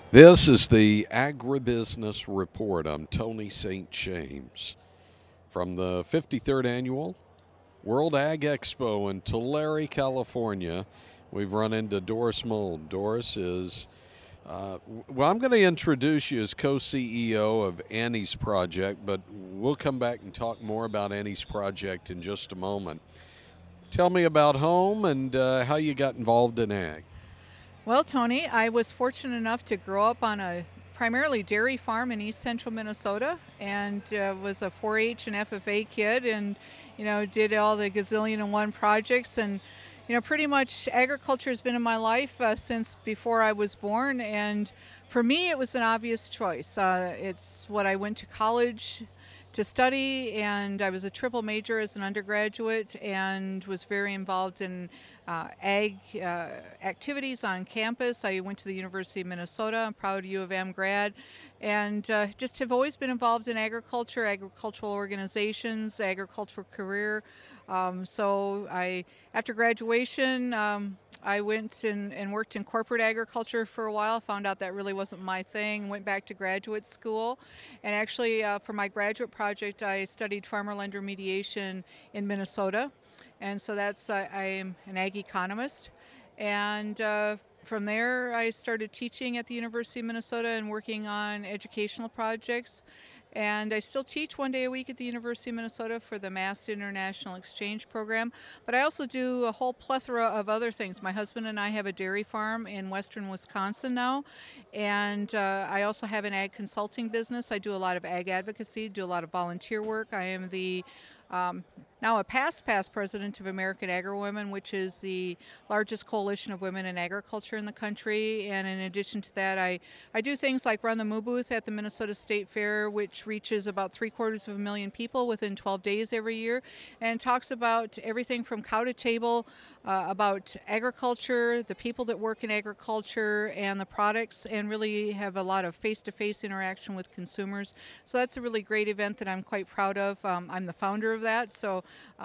This is the Agribusiness Report. I'm Tony St. James from the 53rd Annual World Ag Expo in Tulare, California. We've run into Doris Mold. Doris is, I'm going to introduce you as co-CEO of Annie's Project, but we'll come back and talk more about Annie's Project in just a moment. Tell me about home and how you got involved in ag. Well, Tony, I was fortunate enough to grow up on a primarily dairy farm in east central Minnesota, and was a 4-H and FFA kid, and did all the gazillion and one projects, and pretty much agriculture has been in my life since before I was born, and for me it was an obvious choice. It's what I went to college to study, and I was a triple major as an undergraduate and was very involved in ag activities on campus. I went to the University of Minnesota. I'm proud U of M grad, and just have always been involved in agriculture, agricultural organizations, agricultural career. After graduation, I went and worked in corporate agriculture for a while, found out that really wasn't my thing, went back to graduate school, and actually for my graduate project I studied farmer-lender mediation in Minnesota, and so I'm an ag economist, and from there I started teaching at the University of Minnesota and working on educational projects. And I still teach one day a week at the University of Minnesota for the MAST International Exchange Program. But I also do a whole plethora of other things. My husband and I have a dairy farm in western Wisconsin now. And I also have an ag consulting business. I do a lot of ag advocacy, do a lot of volunteer work. I am the now a past president of American Agri-Women, which is the largest coalition of women in agriculture in the country. And in addition to that, I do things like run the Moo Booth at the Minnesota State Fair, which reaches about 750,000 people within 12 days every year, and talks about everything from cow to table, about agriculture, the people that work in agriculture, and the products, and really have a lot of face-to-face interaction with consumers. So that's a really great event that I'm quite proud of. I'm the founder of that, so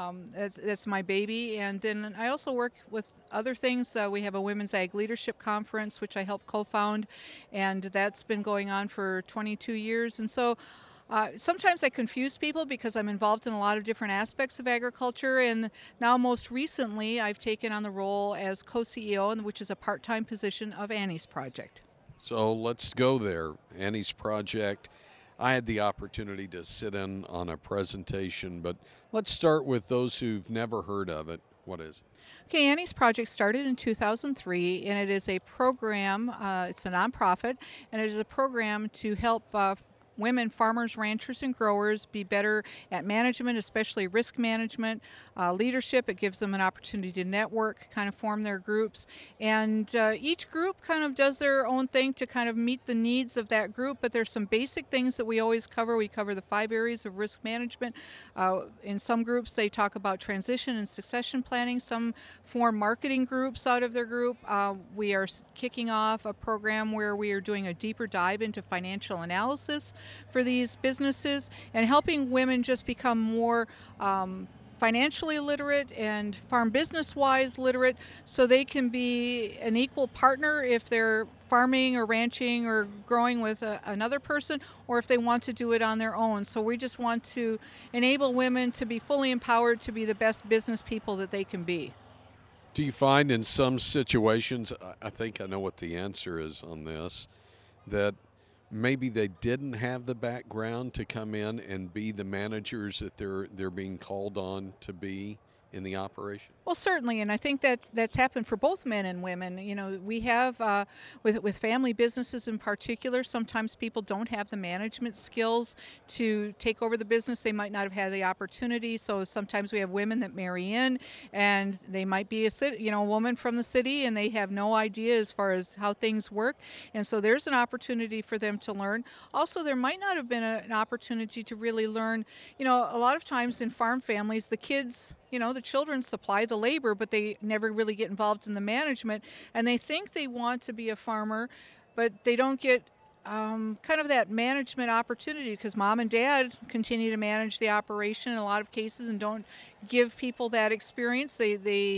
that's my baby. And then I also work with other things. We have a Women's Ag Leadership Conference, which I helped co-found, and that's been going on for 22 years. And so sometimes I confuse people because I'm involved in a lot of different aspects of agriculture, and now most recently I've taken on the role as co-CEO, which is a part-time position of Annie's Project. So let's go there. Annie's Project. I had the opportunity to sit in on a presentation, but let's start with those who've never heard of it. What is it? Okay, Annie's Project started in 2003, and it is a program, it's a nonprofit, and it is a program to help women farmers, ranchers, and growers be better at management, especially risk management, leadership. It gives them an opportunity to network, kind of form their groups. And each group kind of does their own thing to kind of meet the needs of that group, but there's some basic things that we always cover. We cover the 5 areas of risk management. In some groups, they talk about transition and succession planning. Some form marketing groups out of their group. We are kicking off a program where we are doing a deeper dive into financial analysis for these businesses and helping women just become more financially literate and farm business-wise literate, so they can be an equal partner if they're farming or ranching or growing with another person, or if they want to do it on their own. So we just want to enable women to be fully empowered to be the best business people that they can be. Do you find in some situations, I think I know what the answer is on this, that maybe they didn't have the background to come in and be the managers that they're being called on to be in the operation? Well, certainly, and I think that's happened for both men and women. We have with family businesses in particular, sometimes people don't have the management skills to take over the business. They might not have had the opportunity. So sometimes we have women that marry in, and they might be a woman from the city, and they have no idea as far as how things work. And so there's an opportunity for them to learn. Also, there might not have been an opportunity to really learn. A lot of times in farm families, the kids, the children supply the labor, but they never really get involved in the management, and they think they want to be a farmer, but they don't get kind of that management opportunity because mom and dad continue to manage the operation in a lot of cases and don't give people that experience. They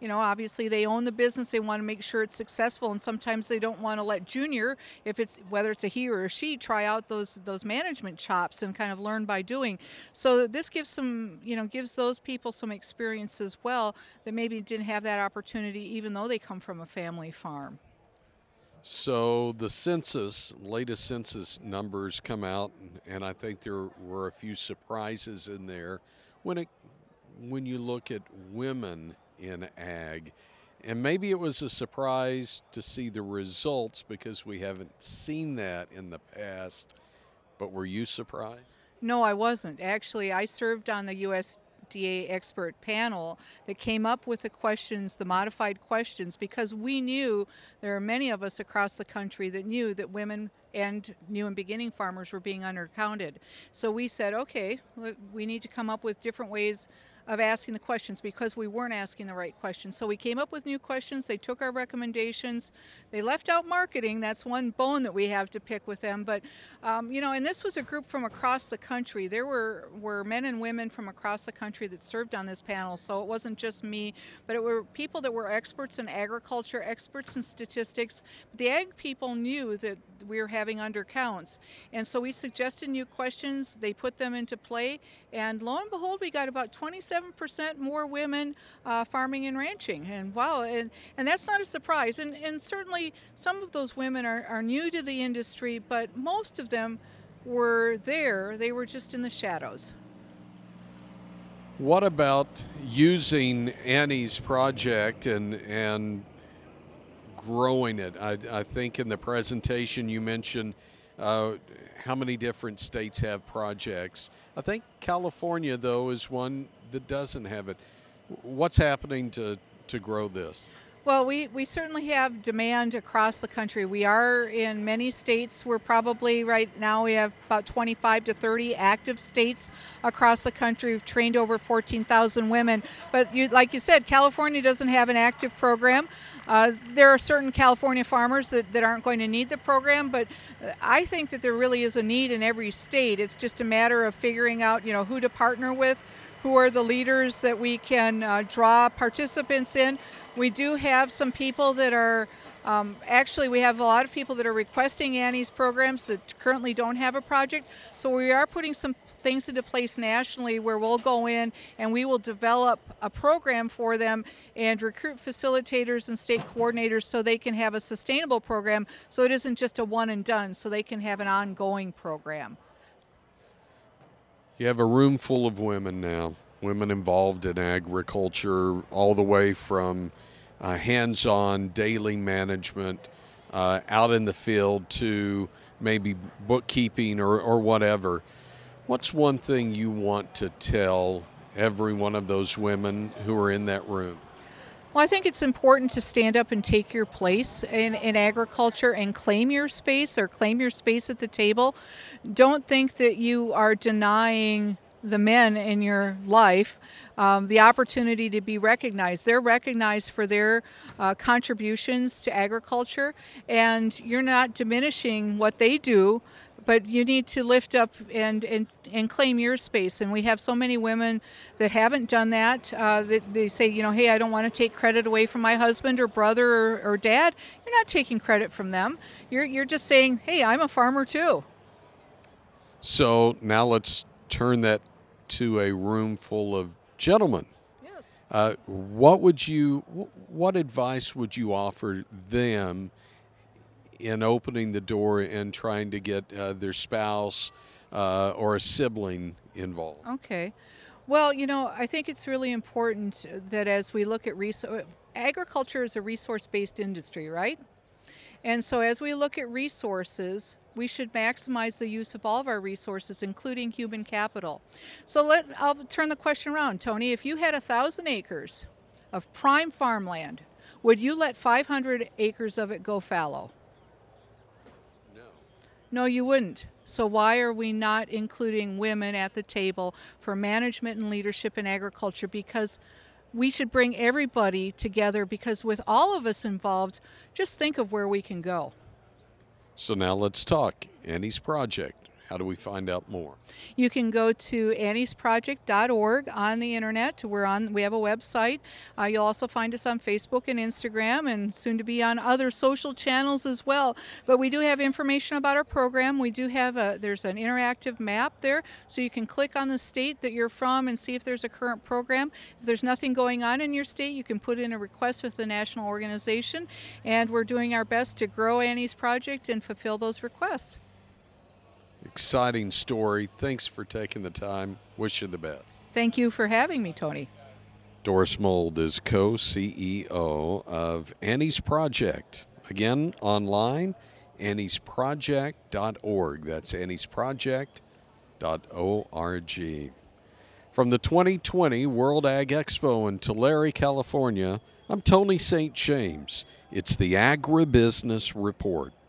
obviously they own the business, they want to make sure it's successful, and sometimes they don't want to let junior, whether it's a he or a she, try out those management chops and kind of learn by doing. So this gives those people some experience as well that maybe didn't have that opportunity even though they come from a family farm. So the latest census numbers come out, and I think there were a few surprises in there when you look at women in ag. And maybe it was a surprise to see the results because we haven't seen that in the past. But were you surprised? No, I wasn't. Actually, I served on the USDA expert panel that came up with the modified questions, because we knew there are many of us across the country that knew that women and new and beginning farmers were being undercounted. So we said, okay, we need to come up with different ways of asking the questions because we weren't asking the right questions. So we came up with new questions. They took our recommendations. They left out marketing. That's one bone that we have to pick with them. But, and this was a group from across the country. There were men and women from across the country that served on this panel. So it wasn't just me, but it were people that were experts in agriculture, experts in statistics. But the ag people knew that we were having undercounts. And so we suggested new questions. They put them into play. And lo and behold, we got about 27% more women farming and ranching. And wow, and that's not a surprise. And certainly some of those women are new to the industry, but most of them were there. They were just in the shadows. What about using Annie's project and growing it? I think in the presentation you mentioned how many different states have projects. I think California, though, is one that doesn't have it. What's happening to grow this? Well, we certainly have demand across the country. We are in many states. We're probably right now we have about 25 to 30 active states across the country. We've trained over 14,000 women. But like you said, California doesn't have an active program. There are certain California farmers that aren't going to need the program, but I think that there really is a need in every state. It's just a matter of figuring out, who to partner with, who are the leaders that we can draw participants in. We do have some people that are, we have a lot of people that are requesting Annie's programs that currently don't have a project. So we are putting some things into place nationally where we'll go in and we will develop a program for them and recruit facilitators and state coordinators so they can have a sustainable program so it isn't just a one and done, so they can have an ongoing program. You have a room full of women now, women involved in agriculture, all the way from hands-on daily management out in the field to maybe bookkeeping or whatever. What's one thing you want to tell every one of those women who are in that room? Well, I think it's important to stand up and take your place in agriculture and claim your space or claim your space at the table. Don't think that you are denying the men in your life the opportunity to be recognized. They're recognized for their contributions to agriculture, and you're not diminishing what they do, but you need to lift up and claim your space. And we have so many women that haven't done that. They say, hey, I don't want to take credit away from my husband or brother or dad. You're not taking credit from them. You're just saying, hey, I'm a farmer too. So now let's turn that to a room full of gentlemen. Yes. What advice would you offer them in opening the door and trying to get their spouse or a sibling involved? Okay. Well, I think it's really important that as we look at agriculture is a resource-based industry, right? And so as we look at resources, we should maximize the use of all of our resources, including human capital. So I'll turn the question around, Tony. If you had 1,000 acres of prime farmland, would you let 500 acres of it go fallow? No, you wouldn't. So why are we not including women at the table for management and leadership in agriculture? Because we should bring everybody together, because with all of us involved, just think of where we can go. So now let's talk. Annie's project. How do we find out more? You can go to anniesproject.org on the internet. We have a website. You'll also find us on Facebook and Instagram, and soon to be on other social channels as well. But we do have information about our program. We do have there's an interactive map there, so you can click on the state that you're from and see if there's a current program. If there's nothing going on in your state, you can put in a request with the national organization, and we're doing our best to grow Annie's Project and fulfill those requests. Exciting story. Thanks for taking the time. Wish you the best. Thank you for having me, Tony. Doris Mould is co-CEO of Annie's Project. Again, online, anniesproject.org. That's anniesproject.org. From the 2020 World Ag Expo in Tulare, California, I'm Tony St. James. It's the Agribusiness Report.